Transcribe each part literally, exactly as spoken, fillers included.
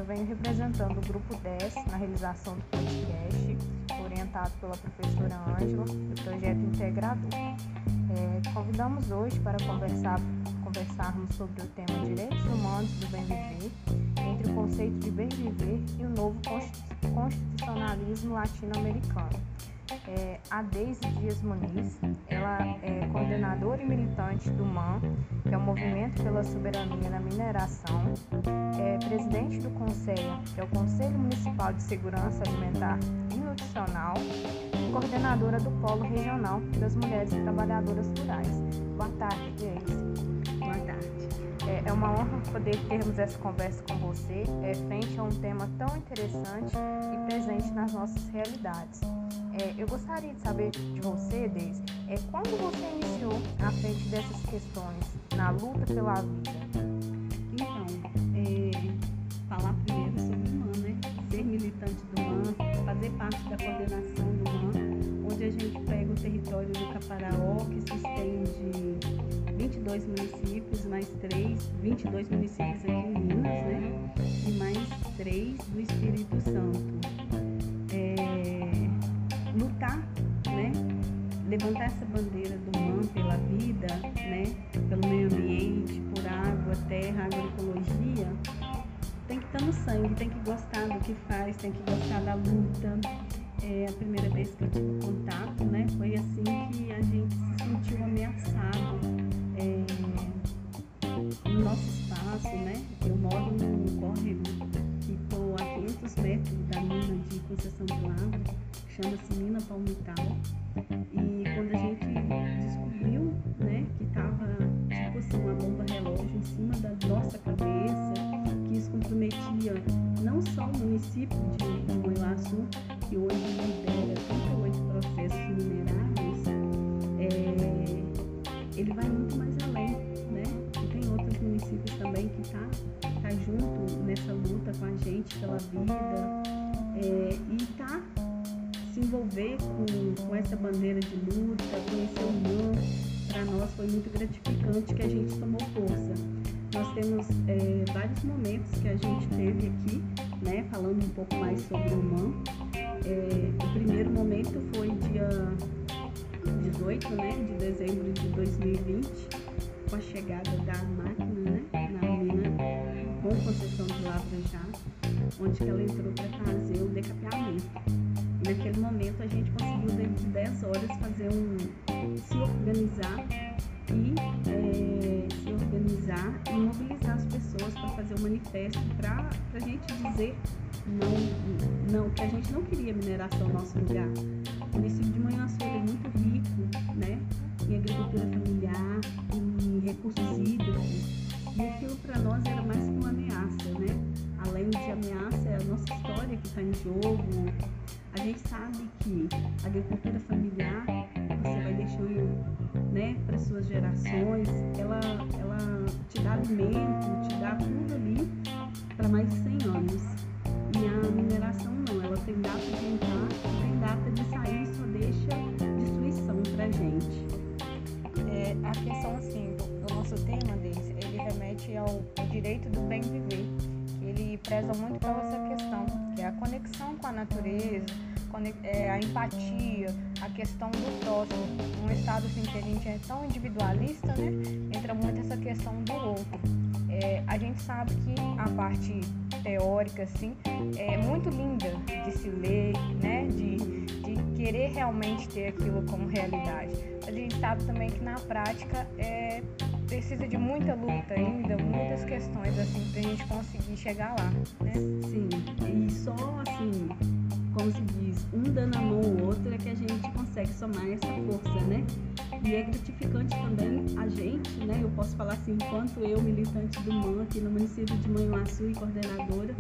eu venho representando o Grupo dez na realização do podcast, orientado pela professora Ângela, do projeto Integrador. É, convidamos hoje para conversar, conversarmos sobre o tema Direitos Humanos do Bem Viver, entre o conceito de bem viver e o novo constitucionalismo latino-americano. É, a Deise Dias Muniz, ela é coordenadora e militante do M A M, que é o Movimento pela Soberania na Mineração, é presidente do CONSEA, que é o Conselho Municipal de Segurança Alimentar e Nutricional, e coordenadora do Polo Regional das Mulheres Trabalhadoras Rurais. Boa tarde, Deise. Boa tarde. É, é uma honra poder termos essa conversa com você, é, frente a um tema tão interessante e presente nas nossas realidades. É, eu gostaria de saber de você, Deise, é, quando você iniciou à frente dessas questões na luta pela vida? Então, é, falar primeiro sobre o M A M, né? Ser militante do M A M, fazer parte da coordenação do M A M, onde a gente pega o território do Caparaó, que se estende vinte e dois municípios, mais três, vinte e dois municípios aqui em Minas, né? E mais três do Espírito Santo. É, lutar, né? Levantar essa bandeira do M A M pela vida, né? Pelo meio ambiente, por água, terra, agroecologia, tem que estar no sangue, tem que gostar do que faz, tem que gostar da luta. É, a primeira vez que eu tive contato, né? Foi assim que a gente se sentiu ameaçado é, no nosso espaço, né? Eu moro num córrego que estou a quinhentos metros da mina de Conceição de Lavra, chama-se Mina Palmital, e quando a gente descobriu, né, que estava tipo assim uma bomba relógio em cima da nossa cabeça, que isso comprometia não só o município de, de Manhuaçu, que hoje lidera trinta e oito processos minerários, é, ele vai muito mais além, né? E tem outros municípios também que tá, tá junto nessa luta com a gente pela vida, é, e tá se envolver com, com essa bandeira de luta, conhecer o M A M, para nós foi muito gratificante, que a gente tomou força. Nós temos é, vários momentos que a gente teve aqui, né, falando um pouco mais sobre o M A M. É, o primeiro momento foi dia dezoito, né, de dezembro de dois mil e vinte, com a chegada da máquina, né, na mina, com Conceição de Lavra já, onde que ela entrou para fazer o decapeamento. E naquele momento a gente conseguiu, dentro de dez horas, fazer um, se organizar e é, se organizar e mobilizar as pessoas para fazer um manifesto para a gente dizer não, não, que a gente não queria mineração no nosso lugar. O município de Manhuaçu é muito rico, né, em agricultura familiar, em recursos hídricos, e aquilo para nós era mais que uma ameaça, né? Além de ameaça, é a nossa história que está em jogo. A gente sabe que a agricultura familiar, você vai deixando, né, para suas gerações, ela, ela te dá alimento, te dá tudo ali para mais de cem anos. E a mineração não, ela tem data de entrar, tem data de sair, só deixa destruição para a gente. É, a questão, assim, do, do nosso tema, Deise, ele remete ao, ao direito do bem viver, que ele preza muito pela essa questão, que é a conexão com a natureza, é, a empatia, a questão do próximo. Um estado assim, que a gente é tão individualista, né, entra muito essa questão do outro. É, a gente sabe que a parte teórica, assim, é muito linda de se ler, né, de, de querer realmente ter aquilo como realidade. A gente sabe também que na prática é, precisa de muita luta ainda, muitas questões assim pra gente conseguir chegar lá, né? Sim, e só assim, como se diz, um dando a mão ao outro é que a gente consegue somar essa força, né? E é gratificante também a gente, né? Eu posso falar assim, enquanto eu, militante do M A M aqui no município de Manhuaçu e coordenadora,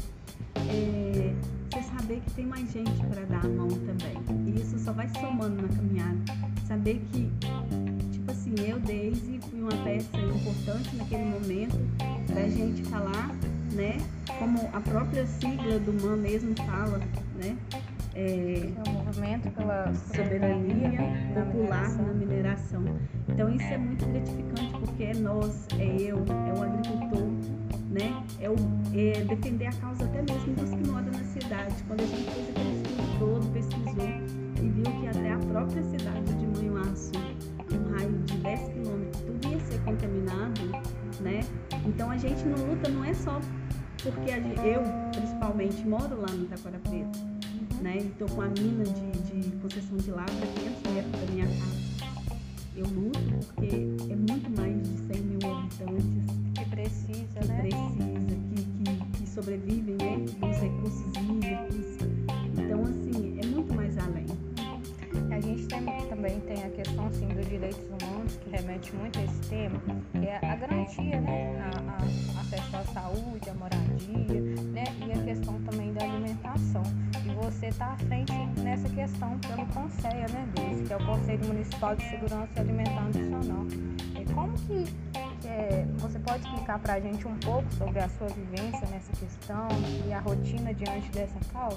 é, você saber que tem mais gente para dar a mão também. E isso só vai somando na caminhada. Saber que, tipo assim, eu, Deise, fui uma peça importante naquele momento da gente falar, né? Como a própria sigla do M A M mesmo fala, né? É, é o movimento pela soberania popular na mineração. Então isso é muito gratificante, porque é nós, é eu, é o agricultor, né? É, o, é defender a causa até mesmo dos que moram na cidade. Quando a gente fez aquele estudo todo, pesquisou e viu que até a própria cidade de Manhuaçu, um raio de dez quilômetros, tudo ia ser contaminado, né? Então a gente não luta, não é só porque a gente, eu, principalmente, moro lá no Taquara Preto, né? E estou com a mina de, de concessão de lavra a quinhentos metros da minha casa. Eu luto porque é muito mais de cem mil habitantes que precisa, que né? precisa, que, que, que sobrevivem, né? Dos recursos hídricos. Então, assim, é muito mais além. A gente tem, também tem a questão assim, dos direitos humanos, que remete muito a esse tema, que é a garantia, né? A, a, acesso à saúde, à moradia, né? E a questão também da alimentação. E você está à frente nessa questão pelo CONSEA, né, desse, que é o Conselho Municipal de Segurança Alimentar Nutricional. E como que, que é, você pode explicar para a gente um pouco sobre a sua vivência nessa questão e a rotina diante dessa causa?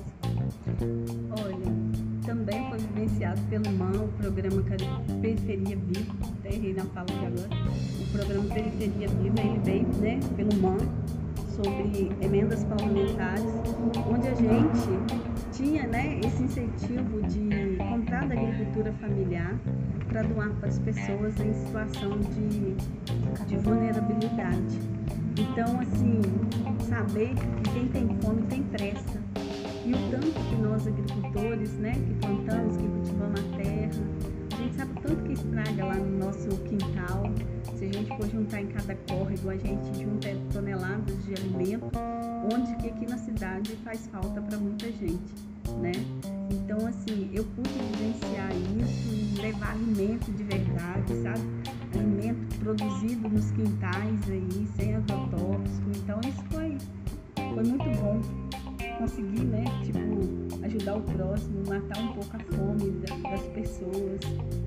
Olha, também foi vivenciado pelo M A N, o programa Periferia Viva, até errei na fala de agora, o programa Periferia Viva, ele veio, né, pelo M A N, sobre emendas parlamentares, onde a gente tinha, né, esse incentivo de comprar da agricultura familiar para doar para as pessoas em situação de, de vulnerabilidade. Então, assim, saber que quem tem fome tem pressa. E o tanto que nós agricultores, né, que plantamos, que cultivamos a terra, a gente sabe o tanto que estraga lá no nosso quintal. Se a gente for juntar em cada córrego, a gente junta toneladas de alimento, onde que aqui na cidade faz falta para muita gente, né? Então, assim, eu pude vivenciar isso, levar alimento de verdade, sabe? Alimento produzido nos quintais aí, sem agrotóxico. Então, isso foi, foi muito bom. Conseguir, né, tipo, ajudar o próximo, matar um pouco a fome das pessoas.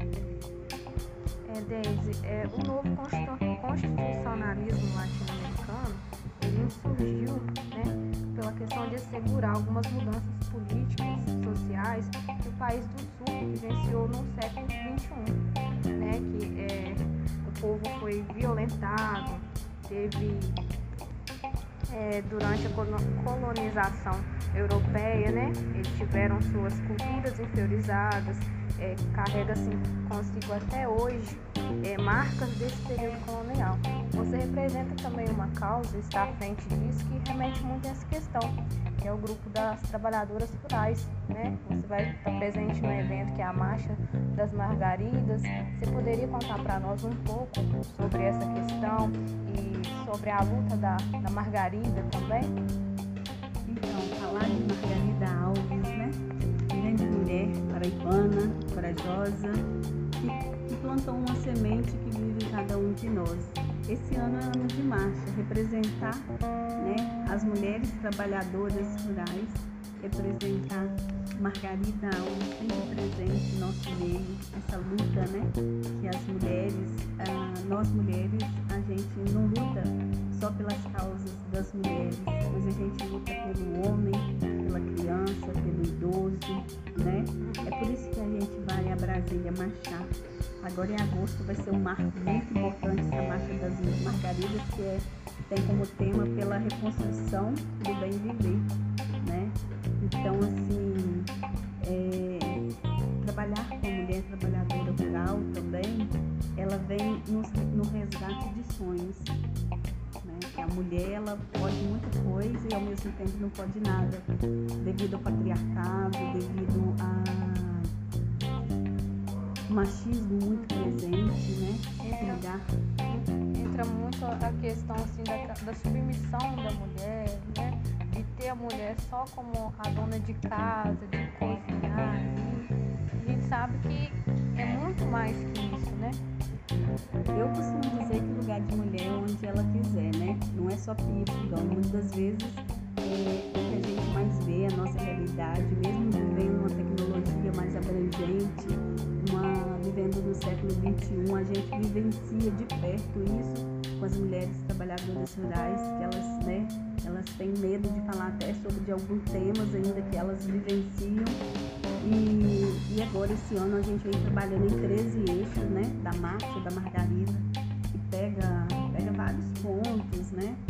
É, Deise, é, o novo constitucionalismo latino-americano, ele surgiu, né, pela questão de assegurar algumas mudanças políticas, sociais, que o país do Sul vivenciou no século vinte e um, né, que é, o povo foi violentado, teve... É, durante a colonização europeia, né, eles tiveram suas culturas inferiorizadas, é, carrega assim consigo até hoje é, marcas desse período colonial. Você representa também uma causa, está à frente disso, que remete muito a essa questão, que é o grupo das trabalhadoras rurais, né? Você vai estar presente no evento que é a Marcha das Margaridas. Você poderia contar para nós um pouco sobre essa questão e sobre a luta da, da Margarida também? Então, falar de Margarida Alves, né? Grande mulher paraibana, corajosa, que, que plantou uma semente que vive em cada um de nós. Esse ano é ano de marcha, representar, né, as mulheres trabalhadoras rurais, representar Margarida Alves, sempre presente no nosso meio, essa luta, né, que as mulheres, ah, nós mulheres, a gente não luta só pelas causas das mulheres, mas a gente luta pelo homem, pela criança, pelo idoso, né? É por isso que a gente vai a Brasília marchar. Agora em agosto vai ser um marco muito importante, essa marcha das Margaridas, que é, tem como tema pela reconstrução do bem viver, né? Então, assim, é, trabalhar com a mulher trabalhadora rural também, ela vem no, no resgate de sonhos, né? Que a mulher, ela pode muita coisa e ao mesmo tempo não pode nada, devido ao patriarcado, devido a machismo muito presente, né? Entra, lugar. entra muito a questão assim, da, da submissão da mulher, né? De ter a mulher só como a dona de casa, de cozinhar. E a gente sabe que é muito mais que isso, né? Eu costumo dizer que lugar de mulher é onde ela quiser, né? Não é só pífano, muitas das vezes é, o que a gente mais vê, a nossa realidade, mesmo vivendo uma tecnologia mais abrangente, uma, vivendo no século vinte e um, a gente vivencia de perto isso com as mulheres trabalhadoras rurais, que elas, né, elas têm medo de falar até sobre de alguns temas ainda que elas vivenciam. E, e agora esse ano a gente vem trabalhando em treze eixos, né, da Marcha da Margarida, que pega, pega vários pontos, né,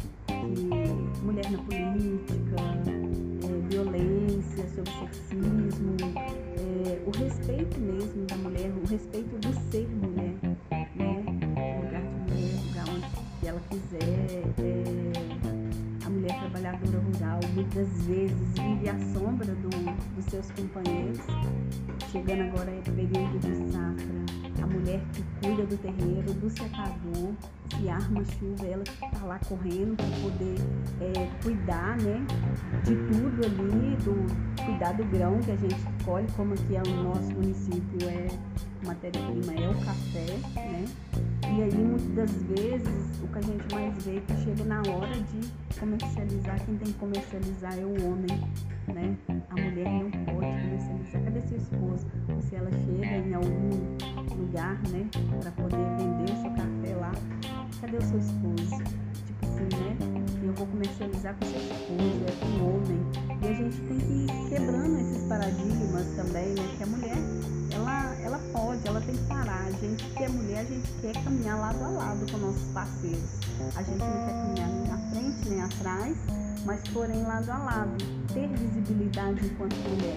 que mulher na política, é, violência sobre sexismo, é, o respeito mesmo da mulher, o respeito do ser mulher, né? O lugar de mulher, o lugar onde ela quiser. É, a mulher trabalhadora rural muitas vezes vive à sombra do, dos seus companheiros. Chegando agora é período de safra, a mulher que cuida do terreiro, do secador, se arma chuva, ela que está lá correndo para poder é, cuidar, né, de tudo ali, do, cuidar do grão que a gente colhe, como aqui é o nosso município, é matéria-prima é o café, né? E aí muitas das vezes o que a gente mais vê é que chega na hora de comercializar, quem tem que comercializar é o homem, né? A mulher não pode comercializar. Cadê seu esposo? Ou se ela chega em algum lugar, né, para poder vender o seu café lá, cadê o seu esposo? Tipo assim, né? Eu vou comercializar com seu esposo, é com o homem. E a gente tem que ir quebrando esses paradigmas também, né? Que a mulher, ela, ela pode, ela tem que parar. A gente que é mulher, a gente quer caminhar lado a lado com nossos parceiros. A gente não quer caminhar nem na frente, nem atrás, mas porém lado a lado. Ter visibilidade enquanto mulher.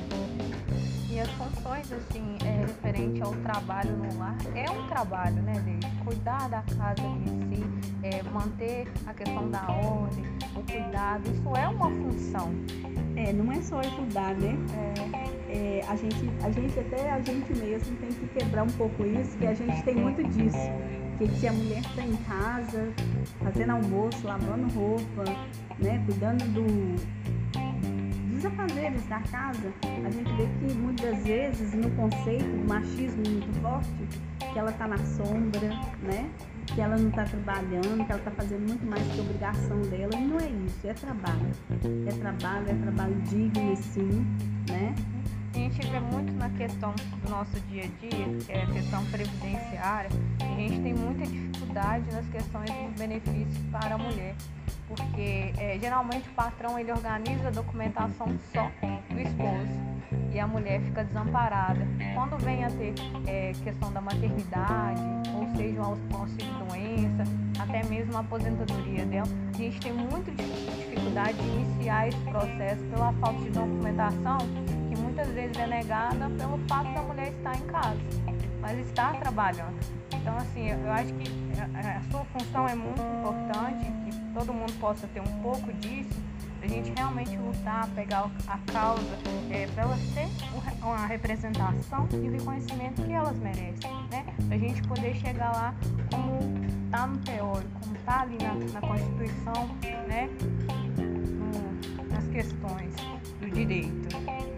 E as funções, assim, é, referente ao trabalho no lar, é um trabalho, né, Deise? Cuidar da casa em si, é, manter a questão da ordem, o cuidado, isso é uma função. É, não é só ajudar, né? É, É, a, gente, a gente, até a gente mesmo tem que quebrar um pouco isso, que a gente tem muito disso. Que se a mulher está em casa, fazendo almoço, lavando roupa, né, cuidando do... dos afazeres da casa, a gente vê que muitas vezes no conceito do machismo muito forte, que ela está na sombra, né? Que ela não está trabalhando, que ela está fazendo muito mais que a obrigação dela, e não é isso, é trabalho. É trabalho, é trabalho digno sim, né? a gente vê muito na questão do nosso dia a dia, que é a questão previdenciária, a gente tem muita dificuldade nas questões dos benefícios para a mulher, porque é, geralmente o patrão ele organiza a documentação só do esposo e a mulher fica desamparada. Quando vem a ter é, questão da maternidade, ou seja, um auxílio-doença, até mesmo a aposentadoria dela, a gente tem muita dificuldade de iniciar esse processo pela falta de documentação, que muitas vezes é negada pelo fato da mulher estar em casa, mas estar trabalhando. Então, assim, eu acho que a sua função é muito importante, que todo mundo possa ter um pouco disso, a gente realmente lutar, pegar a causa, é, para elas terem uma representação e o reconhecimento que elas merecem, né? Para a gente poder chegar lá como está no teórico, como está ali na, na Constituição, né? No, nas questões do direito.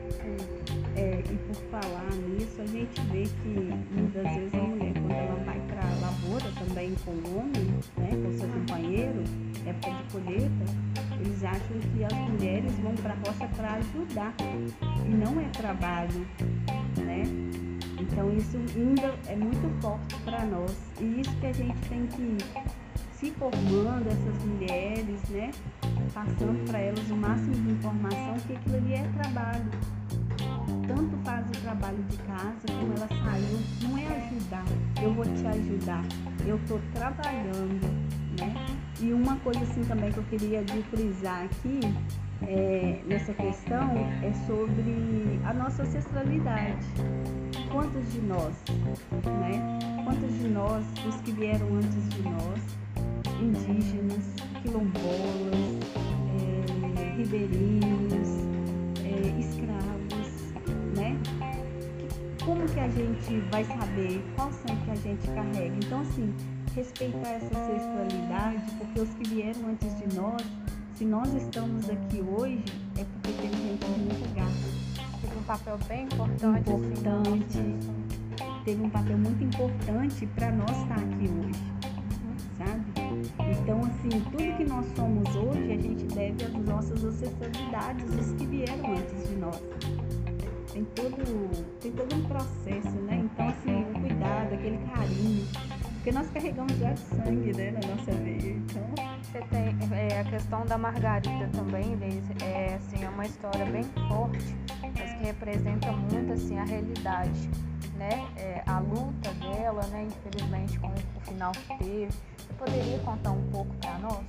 É, e por falar nisso, a gente vê que muitas vezes a mulher, quando ela vai para a lavoura também com o homem, né, com seu companheiro, época de colheita, eles acham que as mulheres vão para a roça para ajudar, e não é trabalho, né? Então isso ainda é muito forte para nós, e isso que a gente tem que ir se formando, essas mulheres, né, passando para elas o máximo de informação, que aquilo ali é trabalho. Tanto faz o trabalho de casa, como ela saiu, não é ajudar, eu vou te ajudar, eu estou trabalhando, né? E uma coisa assim também que eu queria de frisar aqui, é, nessa questão, é sobre a nossa ancestralidade. Quantos de nós, né? Quantos de nós, os que vieram antes de nós, indígenas, quilombolas, é, ribeirinhos, é, escravos, né? Como que a gente vai saber qual sangue que a gente carrega? Então, assim, respeitar essa ancestralidade, porque os que vieram antes de nós, se nós estamos aqui hoje, é porque tem gente de muita garra. Teve um papel bem importante. Importante. Assim, teve um papel muito importante para nós estar aqui hoje, sabe? Então, assim, tudo que nós somos hoje, a gente deve às nossas ancestralidades, os que vieram antes de nós. Tem todo, tem todo um processo, né? Então, assim, o cuidado, aquele carinho, porque nós carregamos já de sangue, né, na nossa veia. Então, você tem é, a questão da Margarida também, Deise, é, assim, é uma história bem forte, mas que representa muito, assim, a realidade, né? É, a luta dela, né, infelizmente, com o final que teve. Você poderia contar um pouco para nós?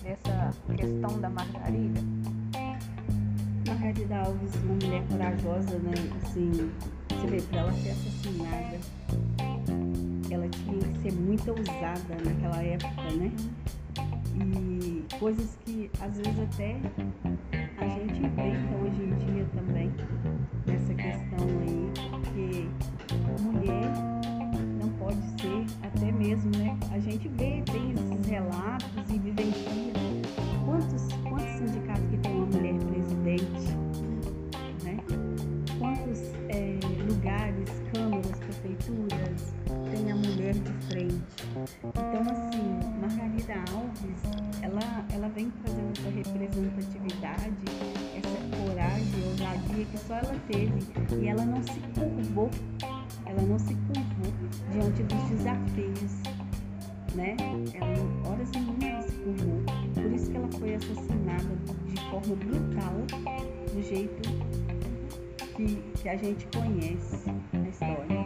dessa questão da Margarida? Margarida Alves, uma mulher corajosa, né? Assim, você vê, para ela ser assassinada, ela tinha que ser muito ousada naquela época, né? E coisas que às vezes até a gente inventa hoje em dia também, nessa questão aí, porque mulher não pode ser, até mesmo, né? A gente vê, tem esses relatos e vivencia. Quantos, quantos sindicatos que tem uma mulher presidente, né? Quantos é, lugares, câmaras, prefeituras, tem a mulher de frente. Então, assim, Margarida Alves, ela, ela vem trazendo essa representatividade, essa coragem, ousadia que só ela teve. E ela não se curvou, ela não se curvou diante dos desafios, né? Ela, horas nenhuma ela se curvou. Por isso que ela foi assassinada de forma brutal, do jeito que, que a gente conhece na história.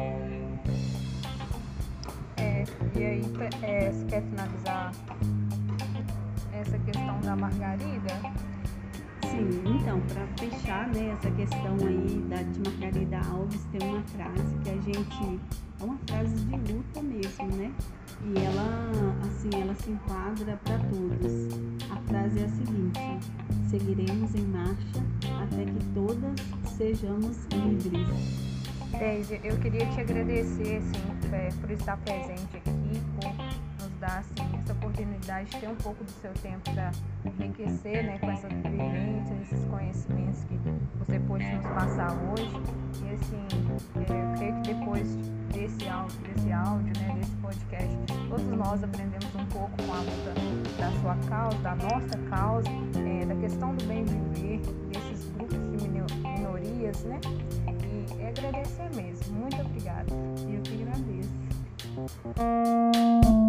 É, e aí, é, você quer finalizar essa questão da Margarida? Sim, então, para fechar, né, essa questão aí da, de Margarida Alves, tem uma frase que a gente, é uma frase de luta mesmo, né? E ela, assim, ela se enquadra para todos. A frase é a seguinte: seguiremos em marcha até que todas sejamos livres. Deise, eu queria te agradecer, assim, é, por estar presente aqui, por nos dar, assim, essa oportunidade de ter um pouco do seu tempo para enriquecer, né, com essas vivências, esses conhecimentos que você pôde nos passar hoje. E, assim, é, eu creio que depois desse áudio, desse áudio, né, desse podcast, todos nós aprendemos um pouco com a luta da sua causa, da nossa causa, é, da questão do bem viver, desses grupos de minorias, né? E é agradecer mesmo. Muito obrigada. Eu que agradeço.